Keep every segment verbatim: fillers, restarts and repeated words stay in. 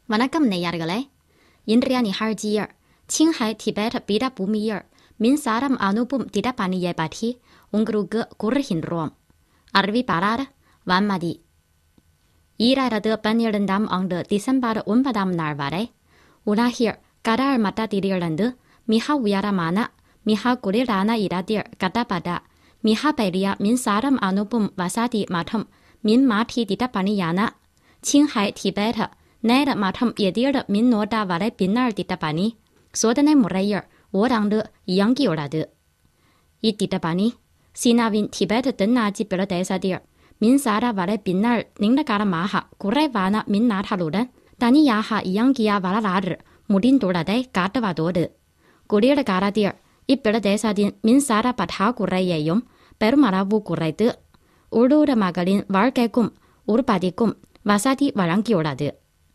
வணக்கம் நேயர்களே. இன்றைய நிகழ்ச்சியில் சிங்ஹை திபெத் பீடபூமியில் மின்சாரம் அனுப்பும் திட்டப்பணியை பற்றி உங்களுக்கு கூறுகின்றோம். அறிவிப்பாளர் வான்மதி. ஈராயிரத்து பன்னிரண்டாம் ஆண்டு டிசம்பர் ஒன்பதாம் நாள் வரை உலகில் கடல் மட்டத்திலிருந்து மிக உயரமான மிக குளிரான இடத்தில் கட்டப்பட்ட மிக பெரிய மின்சாரம் அனுப்பும் வசதி மற்றும் மின்மாற்றி திட்டப்பணியான சிங்ஹை திபெத் நேர மற்றும் எதிர் மின்னோட்ட வலைப்பின்னல் திட்டப்பணி சோதனை முறையில் ஓராண்டு இயங்கியுள்ளது. இத்திட்டப்பணி சீனாவின் திபெத் தென்னாட்சி பிரதேசத்தில் மின்சார வலைப்பின்னல் நீண்ட காலமாக குறைவான மின்னாற்றலுடன் தனியாக இயங்கிய வரலாறு முடிந்துள்ளதை காட்டுவதோடு குளிர் காலத்தில் இப்பிரதேசத்தின் மின்சார பற்றாக்குறையையும் பெருமளவு குறைத்து உள்ளூர் மக்களின் வாழ்க்கைக்கும் உற்பத்திக்கும் வசதி வழங்கியுள்ளது.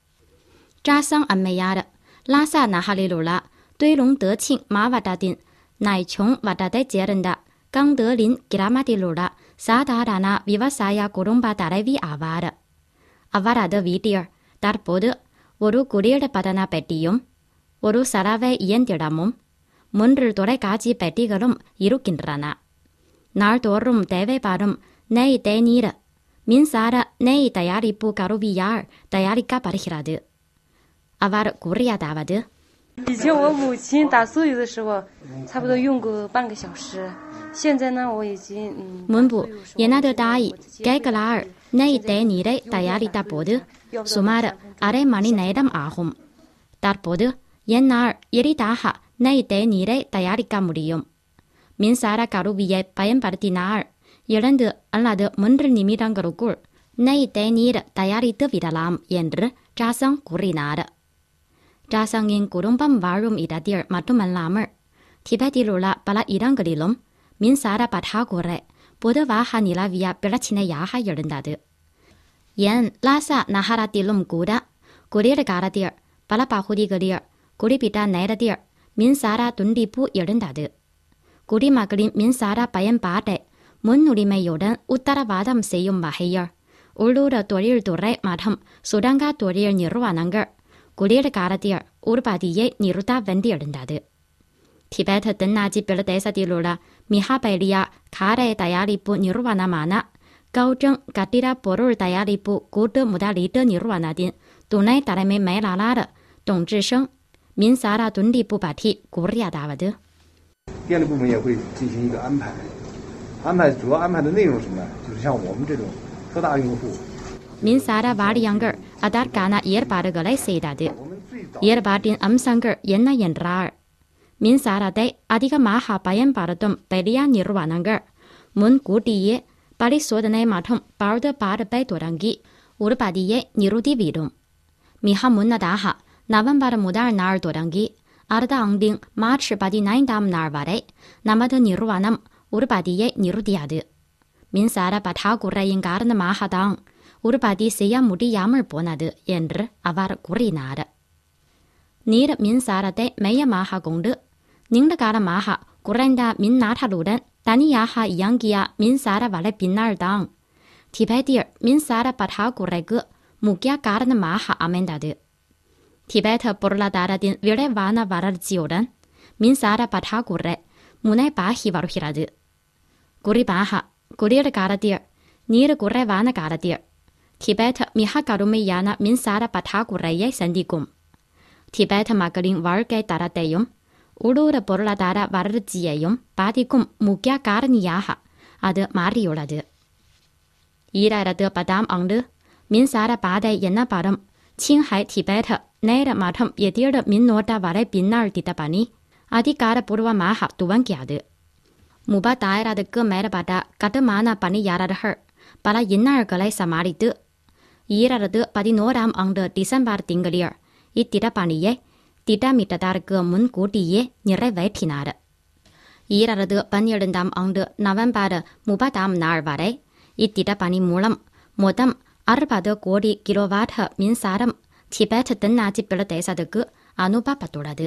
ஜாசங் அம்மையார் லாசா நகரிலுள்ள துய்லுங்தேசிங் மாவட்டத்தின் நைச்சோங் வட்டத்தைச் சேர்ந்த கங்தேலின் கிராமத்திலுள்ள சாதாரண விவசாய குடும்ப தலைவி ஆவார். அவரது வீட்டில் தற்போது ஒரு குளிர்பதன பெட்டியும் ஒரு சலவை இயந்திரமும் மூன்று தொலைக்காட்சி பெட்டிகளும் இருக்கின்றன. நாள்தோறும் தேவைப்படும் நெய் தேநீர் மின்சார நெய் தயாரிப்பு கருவியால் தயாரிக்கப்படுகிறது. அவர் கூறியதாவது, 以前我母亲打酥油的时候差不多用个半个小时，现在呢我已经 முன்பு எனது தாய் கைகளால் நெய் தேநீரை தயாரித்த போது சுமார் அரை மணி நேரம் ஆகும். தற்போது என்னால் எளிதாக நெய் தேநீரை தயாரிக்க முடியும். மின்சார கருவியை பயன்படுத்தினால் இரண்டு அல்லது மூன்று நிமிடங்களுக்குள் நெய் தேநீர் தயாரித்து விடலாம் என்று ஜாசங் கூறினார். ஜாசங்கின் குடும்பம் வாழும் இடத்தில் மட்டுமல்லாமல் திபெத்தில் உள்ள பல இடங்களிலும் மின்சார பற்றாக்குறை பொதுவாக நிலவிய பிரச்சினையாக இருந்தது. ஏன் லாசா நகரத்திலும் கூட குளிர் காலத்தில் பல பகுதிகளில் குறிப்பிட்ட நேரத்தில் மின்சார துண்டிப்பு இருந்தது. குடிமக்களின் மின்சார பயன்பாட்டை முன்னுரிமையுடன் உத்தரவாதம் செய்யும் வகையில் உள்ளூர் தொழில்துறை மற்றும் சுரங்க தொழில் நிறுவனங்கள் குளிர் காலத்தில் உற்பத்தியை நிறுத்த வேண்டியிருந்தது. திபெத் தென்னாட்சி பிரதேசத்திலுள்ள மிக பெரிய காரை தயாரிப்பு நிறுவனமான கௌஜங் கட்டிட பொருள் தயாரிப்பு கூட்டு முதலீட்டு நிறுவனத்தின் துணை தலைமை மேலாளர் தொங் ஜிஷeng மின்சார துண்டிப்பு பற்றி கூறியதாவது, 电力部门也会进行一个安排，安排主要安排的内容是什么呢？就是像我们这种特大用户， மின்சார வாரியங்கள் அதற்கான ஏற்பாடுகளை செய்தது. ஏற்பாட்டின் அம்சங்கள் என்ன என்றால், மின்சாரத்தை அதிகமாக பயன்படுத்தும் பெரிய நிறுவனங்கள் முன்கூட்டியே பரிசோதனை மற்றும் பழுது பார்ப்பை தொடங்கி உற்பத்தியை நிறுத்திவிடும். மிக முன்னதாக நவம்பர் முதல் நாள் தொடங்கி அடுத்த ஆண்டின் மார்ச் பதினைந்தாம் நாள் வரை நமது நிறுவனம் உற்பத்தியை நிறுத்தியது. மின்சார பற்றாக்குறையின் காரணமாக தான் உற்பத்தி செய்ய முடியாமல் போனது என்று அவர் கூறினார். நீர் மின்சாரத்தை மையமாக கொண்டு நீண்ட காலமாக குறைந்த மின்னாற்றலுடன் தனியாக இயங்கிய மின்சார வலைப்பின்னல் தான் திபெத்தில் மின்சார பற்றாக்குறைக்கு முக்கிய காரணமாக அமைந்தது. திபெத் பொருளாதாரத்தின் விரைவான வளர்ச்சியுடன் மின்சார பற்றாக்குறை முனைப்பாகி வருகிறது. குறிப்பாக குளிர் காலத்தில் நீர் குறைவான காலத்தில் திபெத் மிக கடுமையான மின்சார பற்றாக்குறையை சந்திக்கும். திபெத் மக்களின் வாழ்க்கை தரத்தையும் உள்ளூர் பொருளாதார வளர்ச்சியையும் பாதிக்கும் முக்கிய காரணியாக அது மாறியுள்ளது. ஈராயிரத்து பத்தாம் ஆண்டு மின்சார பாதை எனப்படும் சிங்ஹை திபெத் நேர மற்றும் எதிர் மின்னோட்ட வலைப்பின்னல் திட்டப்பணி அதிகாரப்பூர்வமாக துவங்கியது. முப்பத்தாயிரத்துக்கு மேற்பட்ட கட்டுமான பணியாளர்கள் பல இன்னல்களை சமாளித்து ஈராயிரத்து பதினோராம் ஆண்டு டிசம்பர் திங்களில் இத்திட்டப்பணியை திட்டமிட்டதற்கு முன்கூட்டியே நிறைவேற்றினார். ஈராயிரத்து பன்னிரண்டாம் ஆண்டு நவம்பர் முப்பதாம் நாள் வரை இத்திட்டப்பணி மூலம் மொத்தம் அறுபது கோடி கிலோவாட் மின்சாரம் திபெத் தென்னாட்சி பிரதேசத்துக்கு அனுப்பப்பட்டுள்ளது.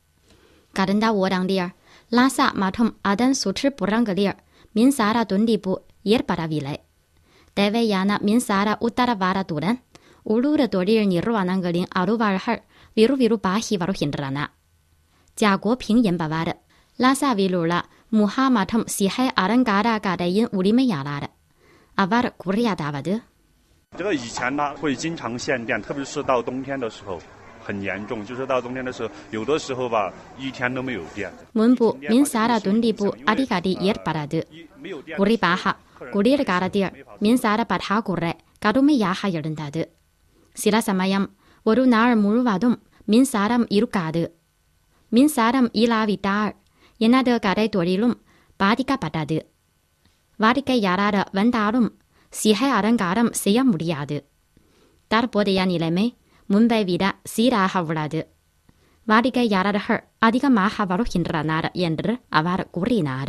கடந்த ஓராண்டில் லாசா மற்றும் அதன் சுற்றுப்புறங்களில் மின்சார துண்டிப்பு ஏற்படவில்லை. தேவையான மின்சார உத்தரவாதத்துடன் 우르르 도리를 니르와난 걸린 아루바르할 위루위루 바히 바로 힌드라나. 자고핑 옌바바르 라사위루라 무하마텀 시하이 아랑가라가다인 우리메야라르 아바르 구리야다바드. 这个以前呢会经常限电，特别是到冬天的时候很严重，就是到冬天的时候有的时候吧一天都没有电。 문부 민사라 돈리부 아디가디 예르바라드 구리바하 구리를 가라디어 민사라 바타구레 가도메 야하 열른다드 시라사마얌 워루 나을 무르와돔 민사람 이루가드 민사람 이라위다르 예나드 가레 도리룸 바디가 바다드 와리게 야라르 원다룸 시해 아랑가람 세야 무리야드 다르보데야 니레메 문베위다 시라하브라드 와리게 야라르 아디가 마하바로 힌드라나르 옌드르 아바르 구리나르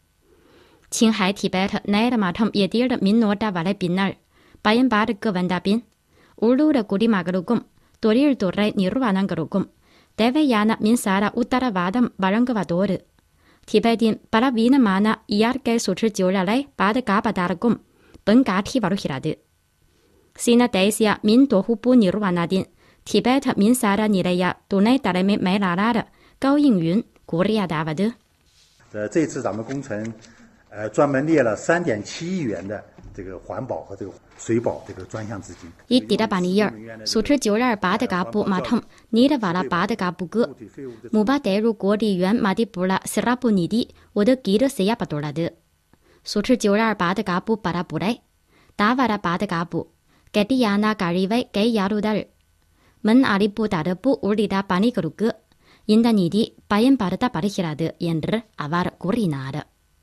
칭하이 티베트 나이르마텀 예디르 민노다 와레 빈날 바옌바르 그반다빈 울루르 구리마그루금 도리를 도레 니르와난 그루금 데베야나 민사라 우따라바담 바랑그바도르 티베딘 바라비나 마나 이아르게 소출 지오라레 바드 가바다르금本嘎提바로 히라드 시나 데이시아 민도후부 니르와나딘 티베트 민사라 니레야 도네 따레메 메라라르高应云 구리야다바드 呃，这次咱们工程，呃，专门列了三点七亿元的这个环保和这个水保这个专项资金。 이 디다바니열 소출 지오랄 바드가부 마텀 니르와라 바드가부그 무바데루 고리연 마디불라 시라부니디 오드 기르 세야바돌라드 소출 지오랄 바드가부 바라부레 다와라 바드가부 게티야나 가리웨 게야루달 문 아리부 다르부 울리다 바니그루그 인다니디 바옌 바르다 바르히라드 옌드르 아바르 구리나르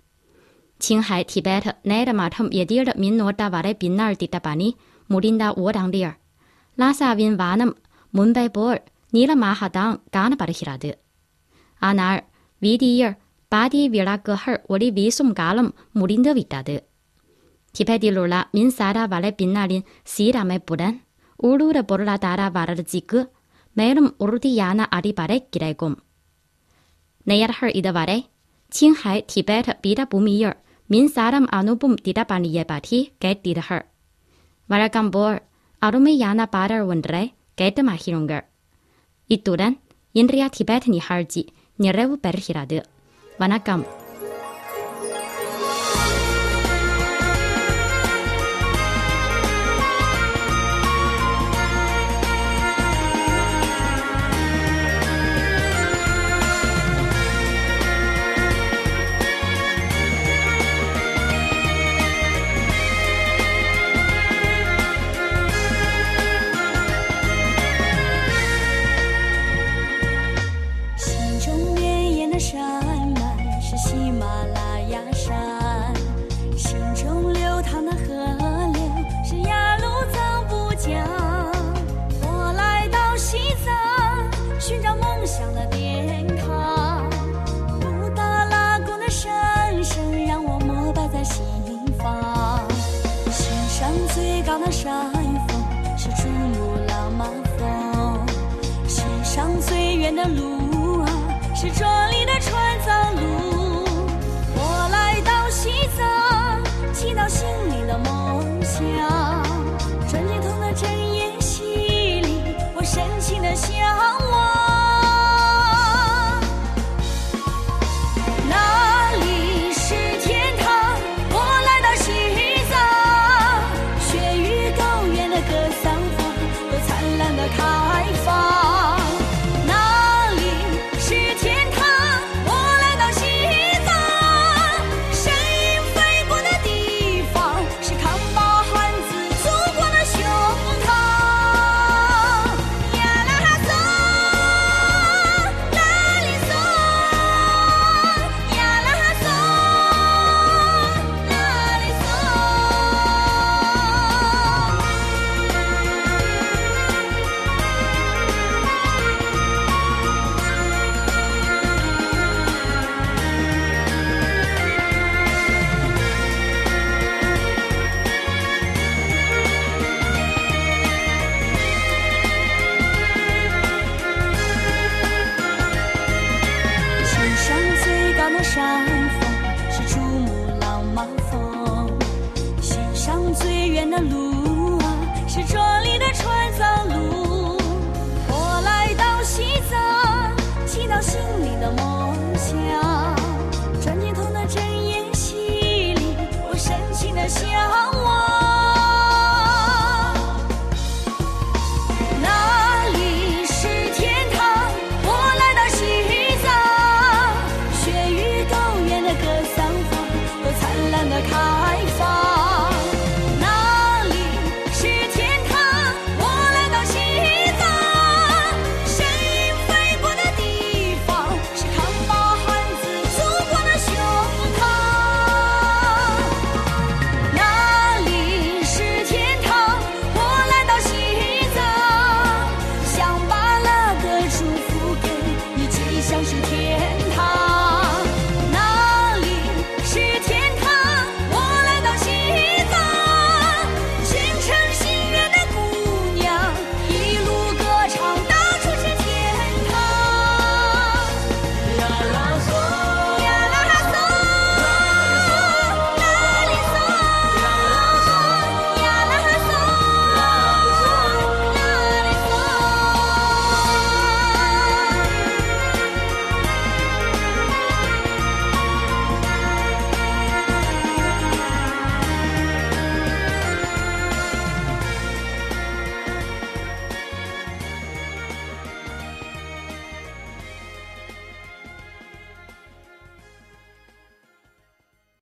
칭하이 티베트 네르마텀 예디르 민노다 와레 빈날 디다바니 무린다 오당리얼 라사윈 와남 문베볼 니르마하당 가나 바르히라드 아날 위디얼 바디 위라그헐 우리 위숨 가름 무린더 위다드 티베디룰라 민사라 와레 빈날린 시라메 부란 우루르 보르라 다라 와르 지그 메름 우르디야나 아리바레 기레곰 네야르 이다바레 칭하이 티베트 비다 부미열 민사람 아누붐 디다바니 예바티 게티르 와라감볼 아루메야나 바르 원드레 게트마히롱거 이뚜란 인리아 티베트니 할지 니레우 베르히라드 வணக்கம். 山